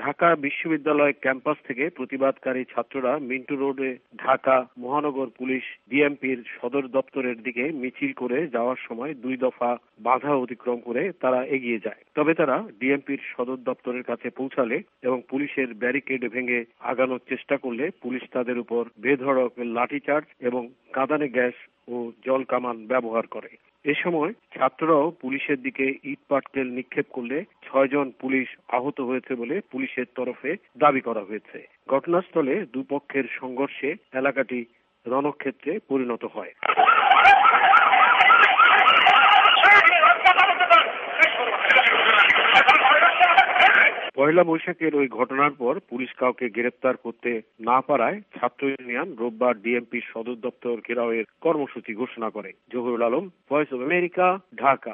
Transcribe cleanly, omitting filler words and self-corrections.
ঢাকা বিশ্ববিদ্যালয় ক্যাম্পাস থেকে প্রতিবাদকারী ছাত্ররা মিন্টু রোডে ঢাকা মহানগর পুলিশ ডিএমপির সদর দপ্তরের দিকে মিছিল করে যাওয়ার সময় 2 দফা বাধা অতিক্রম করে তারা এগিয়ে যায়। তবে তারা ডিএমপির সদর দপ্তরের কাছে পৌঁছালে এবং পুলিশের ব্যারিকেড ভেঙে আগানোর চেষ্টা করলে পুলিশ তাদের উপর বেধড়ক লাঠিচার্জ এবং কাঁদানে গ্যাস ও জল কামান ব্যবহার করে। এ সময় ছাত্ররাও পুলিশের দিকে ইট পাটকেল নিক্ষেপ করলে 6 জন পুলিশ আহত হয়েছে বলে পুলিশের তরফে দাবি করা হয়েছে। ঘটনাস্থলে দুপক্ষের সংঘর্ষে এলাকাটি রণক্ষেত্রে পরিণত হয়। পয়লা বৈশাখের ওই ঘটনার পর পুলিশ কাউকে গ্রেপ্তার করতে না পারায় ছাত্র ইউনিয়ন রোববার ডিএমপির সদর দপ্তর ঘেরাওয়ের কর্মসূচি ঘোষণা করে। Zahurul Alam, Voice of America, Dhaka.